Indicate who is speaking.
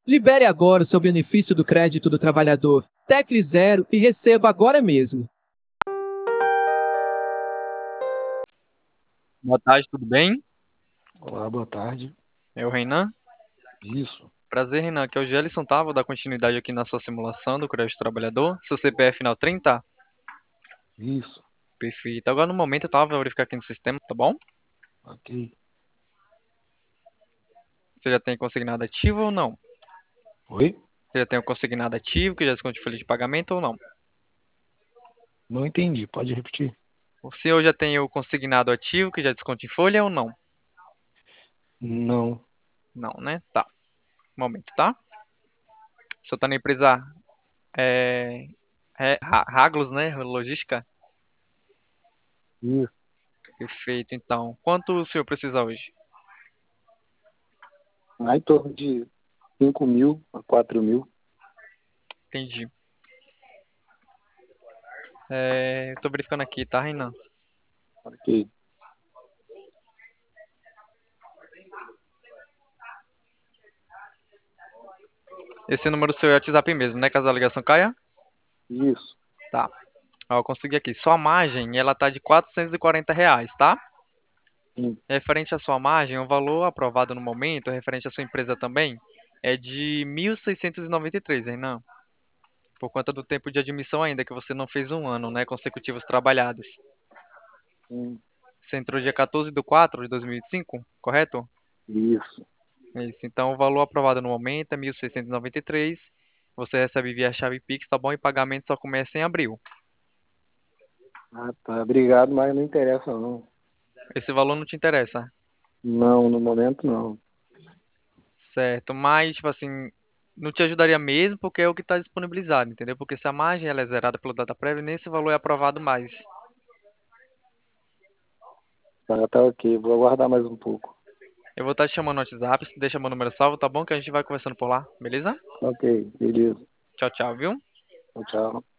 Speaker 1: Libere agora o seu benefício do crédito do trabalhador. Tecle zero e receba agora mesmo.
Speaker 2: Boa tarde, tudo bem?
Speaker 3: Olá, boa tarde.
Speaker 2: É o Reinan.
Speaker 3: Isso,
Speaker 2: Prazer, Reinan. Aqui é o Gelson, tá? Vou dar continuidade aqui na sua simulação do crédito trabalhador. Seu CPF final 30?
Speaker 3: isso,
Speaker 2: Perfeito. Agora no momento eu tava verificando aqui no sistema, tá bom?
Speaker 3: ok.
Speaker 2: Você já tem consignado ativo ou não?
Speaker 3: Oi?
Speaker 2: Você já tem o consignado ativo, que já desconto de folha de pagamento ou não?
Speaker 3: Não entendi, pode repetir?
Speaker 2: O senhor já tem o consignado ativo, que já desconto em folha ou não?
Speaker 3: Não,
Speaker 2: Não, né? Tá. Momento, tá? O senhor tá na empresa é, Raglos, né? Logística?
Speaker 3: isso.
Speaker 2: Perfeito, então. Quanto o senhor precisa hoje?
Speaker 3: Há em torno de 5.000 a 4.000.
Speaker 2: Entendi. Eu tô verificando aqui, tá, Reinan?
Speaker 3: Ok,
Speaker 2: Esse número seu é WhatsApp mesmo, né? Caso a ligação caia?
Speaker 3: isso.
Speaker 2: Tá. Ó, eu consegui aqui. Sua margem, ela tá de R$ 440, tá?
Speaker 3: Sim.
Speaker 2: Referente à sua margem, o valor aprovado no momento, referente à sua empresa também, é de 1.693, Renan. Por conta do tempo de admissão ainda, que você não fez um ano, né? Consecutivos trabalhados.
Speaker 3: Sim.
Speaker 2: Você entrou dia 14 de 4 de 2025, correto?
Speaker 3: Isso.
Speaker 2: É isso. Então, o valor aprovado no momento é 1.693. Você recebe via chave Pix, tá bom? E pagamento só começa em abril.
Speaker 3: Ah, tá. Obrigado, mas não interessa não.
Speaker 2: Esse valor não te interessa,
Speaker 3: Não, no momento não.
Speaker 2: certo? Mas, tipo assim, não te ajudaria mesmo porque é o que está disponibilizado, entendeu? Porque se a margem ela é zerada pelo data prévio, nem esse valor é aprovado mais.
Speaker 3: Tá, tá ok. Vou aguardar mais um pouco.
Speaker 2: Eu vou estar te chamando no WhatsApp, deixa meu número salvo, tá bom? Que a gente vai conversando por lá, beleza?
Speaker 3: Ok, beleza.
Speaker 2: Tchau, tchau, viu?
Speaker 3: Tchau, tchau.